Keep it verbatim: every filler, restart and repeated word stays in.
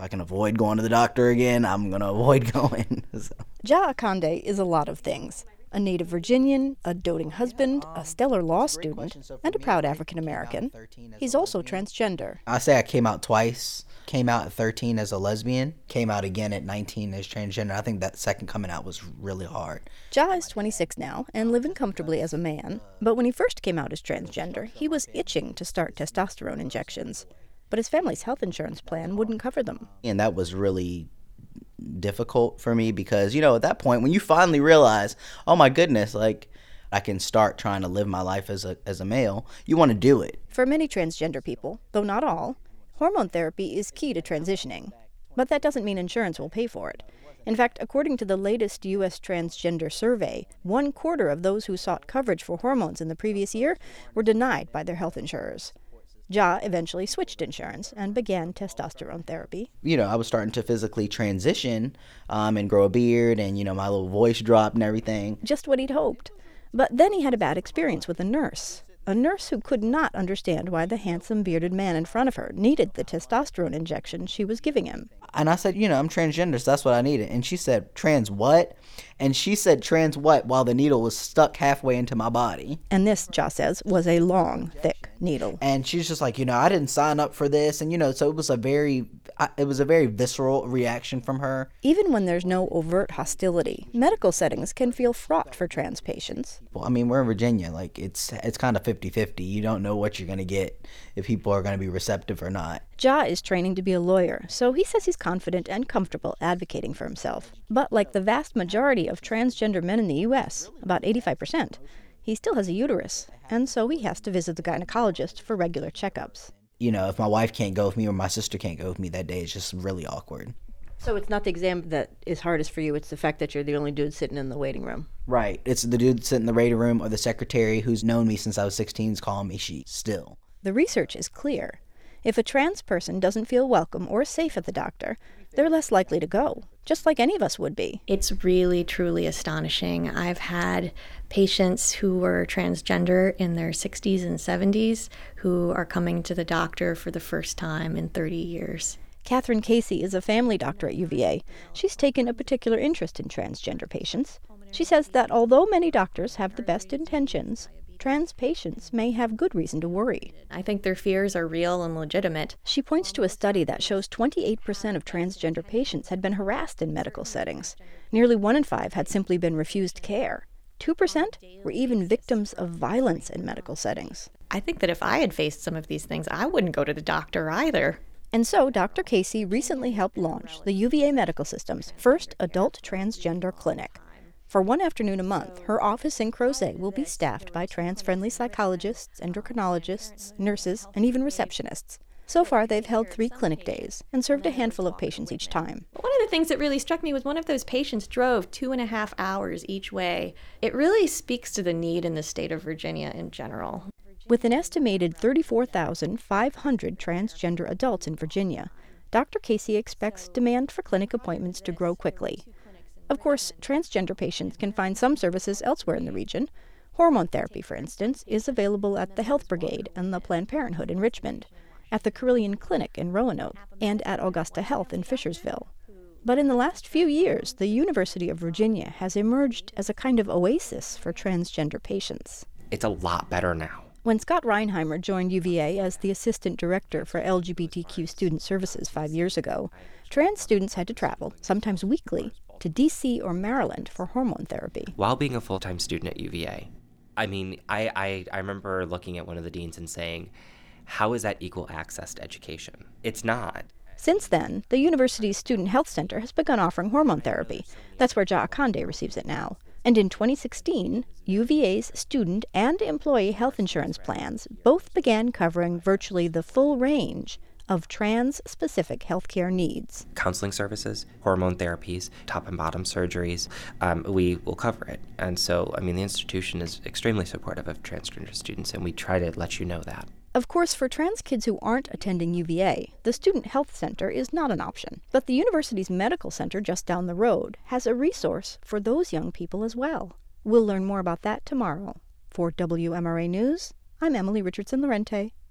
I can avoid going to the doctor again, I'm going to avoid going. So. Ja Akande is a lot of things. A native Virginian, a doting husband, a stellar law student, and a proud African-American. He's also transgender. I say I came out twice. Came out at thirteen as a lesbian. Came out again at nineteen as transgender. I think that second coming out was really hard. Ja is twenty-six now and living comfortably as a man. But when he first came out as transgender, he was itching to start testosterone injections. But his family's health insurance plan wouldn't cover them. And that was really difficult for me because, you know, at that point when you finally realize, oh my goodness, like I can start trying to live my life as a as a male, you want to do it. For many transgender people, though not all, hormone therapy is key to transitioning. But that doesn't mean insurance will pay for it. In fact, according to the latest U S transgender survey, one quarter of those who sought coverage for hormones in the previous year were denied by their health insurers. Ja eventually switched insurance and began testosterone therapy. You know, I was starting to physically transition um, and grow a beard and, you know, my little voice dropped and everything. Just what he'd hoped. But then he had a bad experience with a nurse. A nurse who could not understand why the handsome bearded man in front of her needed the testosterone injection she was giving him. And I said, you know, I'm transgender, so that's what I needed. And she said, trans what? And she said, trans what, while the needle was stuck halfway into my body. And this, Ja says, was a long, thick needle. And she's just like, you know, I didn't sign up for this. And, you know, so it was a very, it was a very visceral reaction from her. Even when there's no overt hostility, medical settings can feel fraught for trans patients. Well, I mean, we're in Virginia. Like, it's it's kind of fifty-fifty. You don't know what you're going to get, if people are going to be receptive or not. Ja is training to be a lawyer, so he says he's confident and comfortable advocating for himself. But like the vast majority of transgender men in the U S, about eighty-five percent, he still has a uterus, and so he has to visit the gynecologist for regular checkups. You know, if my wife can't go with me or my sister can't go with me that day, it's just really awkward. So it's not the exam that is hardest for you, it's the fact that you're the only dude sitting in the waiting room. Right. It's the dude sitting in the waiting room or the secretary who's known me since I was sixteen is calling me she still. The research is clear. If a trans person doesn't feel welcome or safe at the doctor, they're less likely to go, just like any of us would be. It's really, truly astonishing. I've had patients who were transgender in their sixties and seventies who are coming to the doctor for the first time in thirty years. Catherine Casey is a family doctor at U V A. She's taken a particular interest in transgender patients. She says that although many doctors have the best intentions, trans patients may have good reason to worry. I think their fears are real and legitimate. She points to a study that shows twenty-eight percent of transgender patients had been harassed in medical settings. Nearly one in five had simply been refused care. two percent were even victims of violence in medical settings. I think that if I had faced some of these things, I wouldn't go to the doctor either. And so Doctor Casey recently helped launch the U V A Medical System's first adult transgender clinic. For one afternoon a month, her office in Crozet will be staffed by trans-friendly psychologists, endocrinologists, nurses, and even receptionists. So far, they've held three clinic days and served a handful of patients each time. One of the things that really struck me was one of those patients drove two and a half hours each way. It really speaks to the need in the state of Virginia in general. With an estimated thirty-four thousand five hundred transgender adults in Virginia, Doctor Casey expects demand for clinic appointments to grow quickly. Of course, transgender patients can find some services elsewhere in the region. Hormone therapy, for instance, is available at the Health Brigade and the Planned Parenthood in Richmond, at the Carilion Clinic in Roanoke, and at Augusta Health in Fishersville. But in the last few years, the University of Virginia has emerged as a kind of oasis for transgender patients. It's a lot better now. When Scott Reinheimer joined U V A as the assistant director for L G B T Q student services five years ago, trans students had to travel, sometimes weekly, to D C or Maryland for hormone therapy. While being a full-time student at U V A, I mean, I, I, I remember looking at one of the deans and saying, how is that equal access to education? It's not. Since then, the university's Student Health Center has begun offering hormone therapy. That's where Ja Akande receives it now. And in twenty sixteen, U V A's student and employee health insurance plans both began covering virtually the full range of trans-specific healthcare needs. Counseling services, hormone therapies, top and bottom surgeries, um, we will cover it. And so, I mean, the institution is extremely supportive of transgender students, and we try to let you know that. Of course, for trans kids who aren't attending U V A, the Student Health Center is not an option. But the university's medical center just down the road has a resource for those young people as well. We'll learn more about that tomorrow. For W M R A News, I'm Emily Richardson Lorente.